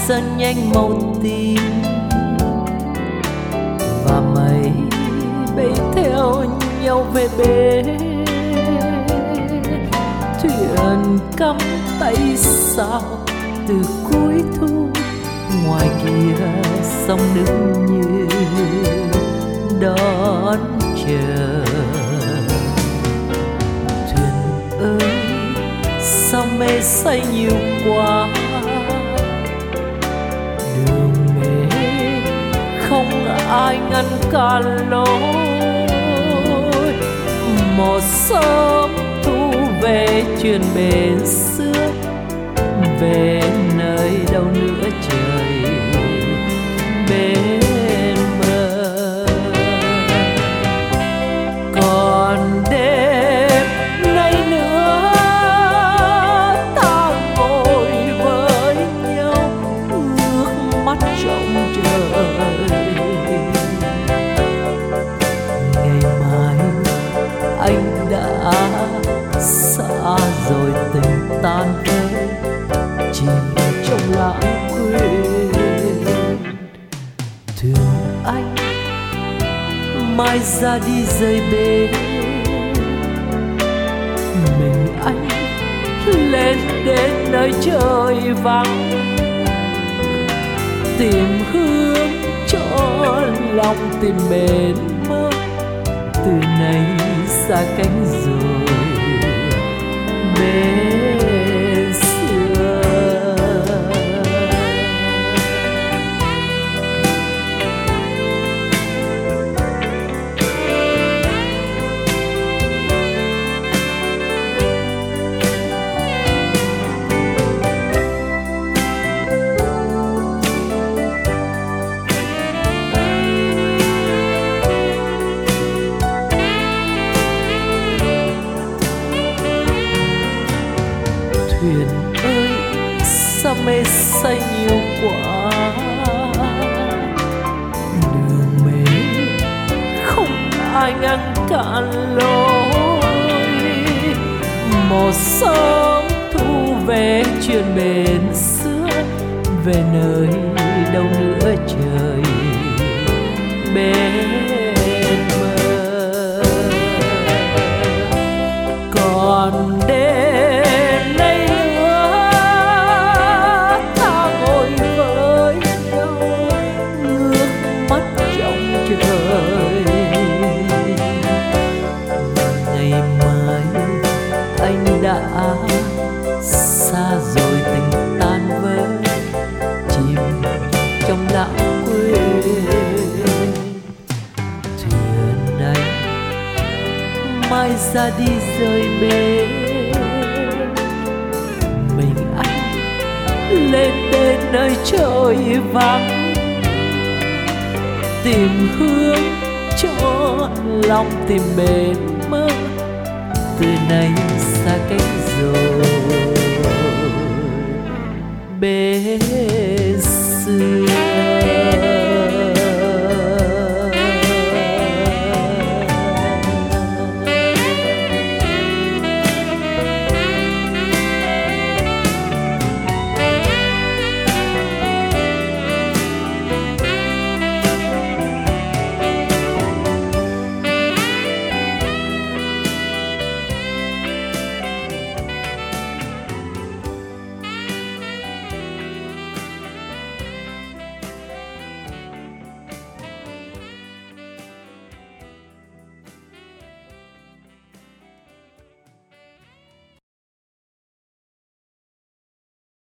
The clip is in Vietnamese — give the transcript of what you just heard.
dần nhanh màu tím, và mây bay theo nhau về bến. Thuyền cắm tay sao từ cuối thu, ngoài kia sông nước như đón chờ. Thuyền ơi sao mê say nhiều quá, đường mê không ai ngăn cản lối. Một sớm thu về chuyện bến xưa, về nơi đâu nữa trời bên mơ. Còn đêm nay nữa ta ngồi với nhau, ước mắt trông trời. Ngày mai anh đã xa rồi, tình tan vỡ chìm trong lãng quên. Thương anh mai ra đi rời bến, mình anh lên đến nơi trời vắng, tìm hướng cho lòng tìm bến mơ. Từ nay xa cánh rồi bên xưa. Thuyền ơi sao mê say nhiều quá, đường mê không ai ngăn cản lối. Một sớm thu về chuyện bến xưa, về nơi đâu nữa trời bên mơ. Còn đêm nay nữa ta ngồi với nhau, ngước mắt trong trời. Ngày mai anh đã xa rồi, tình tan vỡ chìm trong lãng quên. Thuyền anh mai ra đi rời bến, mình anh lên đến nơi trời vắng, tìm hướng cho lòng tìm bến mơ. Từ nay xa cách rồi bên